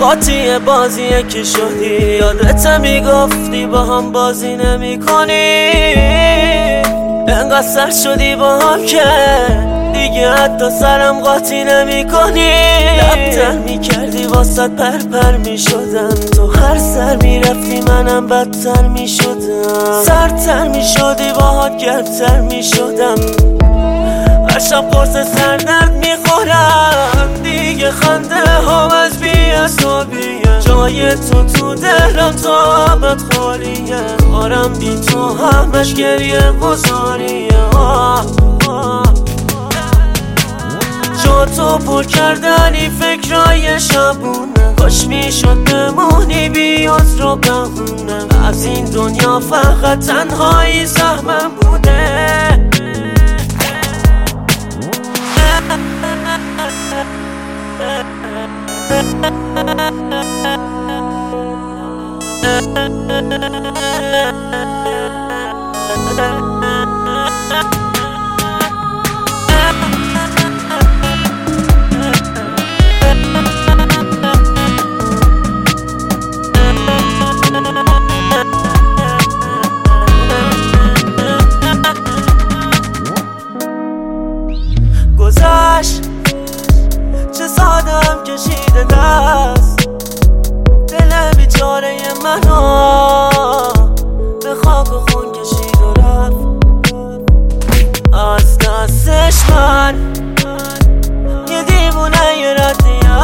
قاطی بازیه که شدی، یادت میگفتی با هم بازی نمی کنی. انقدر سر شدی با هم که دیگه حتی سرم قاطی نمی کنی. لبتر میکردی واسط پر میشدم، تو هر سر میرفتی منم بدتر میشدم. سرتر میشدی باهات گردتر میشدم، هر شب قرص سردرد میخورم. دیگه خنده هم از بی‌حسابیه، جای تو دلم تا ابد خالیه. کارم بی تو همش گریه گذاریه. جا تو پر کردنی فکرای شبونه، کاش میشد بمونی بی عذر و بهونه. از این دنیا فقط تنهایی سهمم بوده. گذشت چه سادم کشیده دست، دل بیچاره منو به خاک و خون کشید و رفت. از دستش من یه دیوونه ردیم،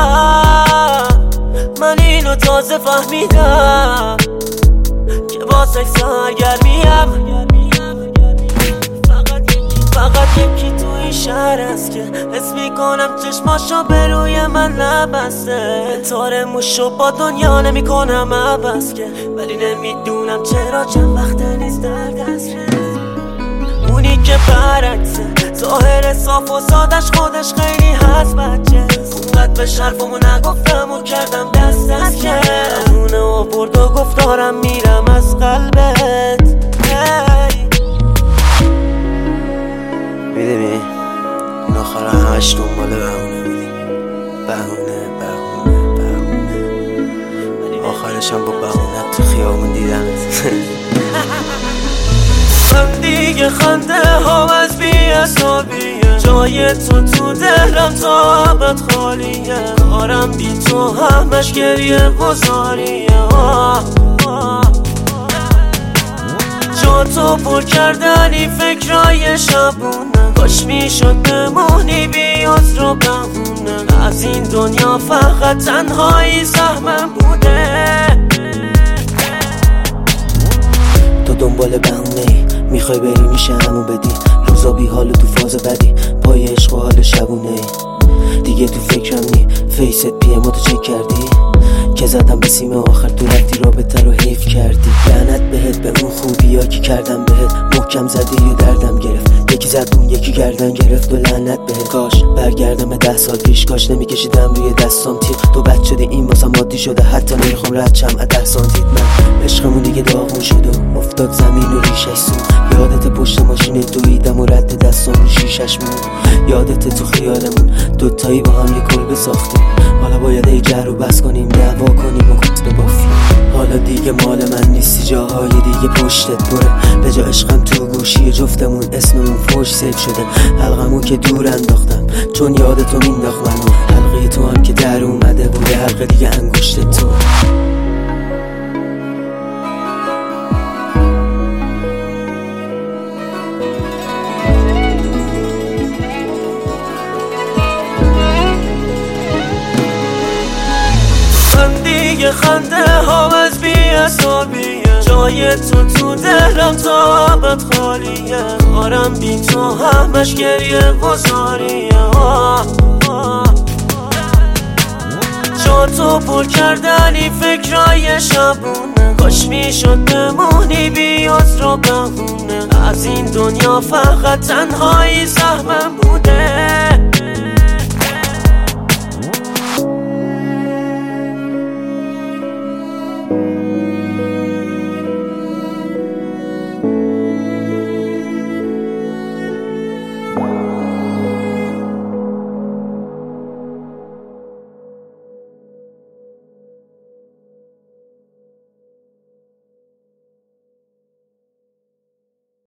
من اینو تازه فهمیدم که با سکس سرگرمیم. فقط یکی تو این شهر است که حس میکنم چشماشو به روی من نبسته. تار موشو با دنیا نمیکنم عبس که، ولی نمیدونم چرا چند وقته نیست در دسترس. اونی که برعکسه ظاهر صاف و سادش، خودش خیلی هست بچه. اونقدر به شرفمو نگفتم و کردم دست که اونه و برد و گفتارم میرم از قلبت. میدونی این آخر همش دنبال بهونه میدیم، بهونه آخرشم با بهونه تو خیابون دیدم. من دیگه خنده هم از بی‌حسابیه، جای تو دلم تا ابد خالیه. کارم بی تو همش گریه گذاریه. جا تو پر کردنی فکرای شبونه، کاش میشد بمونی بی عذر و بهونه. از این دنیا فقط تنهایی سهمم بوده. تو دنبال بهونه‌ای میخوای بری میشه همو بدی، روزا بی حال و تو فاز بدی، پای عشق و حال شبونه‌ای. دیگه تو فکرم نی فیست پیماتو چک کردی که زدم به سیم آخر، تو رفتی رابطه رو حیف کردی. لعنت بهت به اون خوبیا که کردم بهت، محکم زدی و دردم گرفت. یکی زد اون یکی گردن گرفت و لعنت بهت. کاش برگردم به 10 سال پیش، کاش نمیکشیدم روی دستام تیر. تو بد شده این واسم عادی شده، حتی نمیخوام رد شم از 10 سانتیت. من عشقمون دیگه داغون شد و افتاد زمین و ریشش سو. یادت پشت ماشین دویدم و رد دستام رو شیشش مون. یادت تو خیالمون دوتایی با هم یه کلبه ساختیم. حالا باید ای جر و بس کنیم، دعوا کنیم و کت ببافیم. حالا دیگه مال من نیستی، جاهای دیگه پشتت پره. به جا عشقم تو گوشی جفتمون اسممون فوش سیف شده. حلقمو که دور انداختم چون یادتو مینداخت منو. حلقه تو هم که در اومده بوده، حلقه دیگه انگشت تو. دیگه خنده هم از بی‌حسابیه، جای تو دلم تا ابد خالیه. کارم بی تو همش گریه گذاریه. جا تو پر کردنی فکرای شبونه، کاش میشد بمونی بی عذر و بهونه. از این دنیا فقط تنهایی سهمم بوده.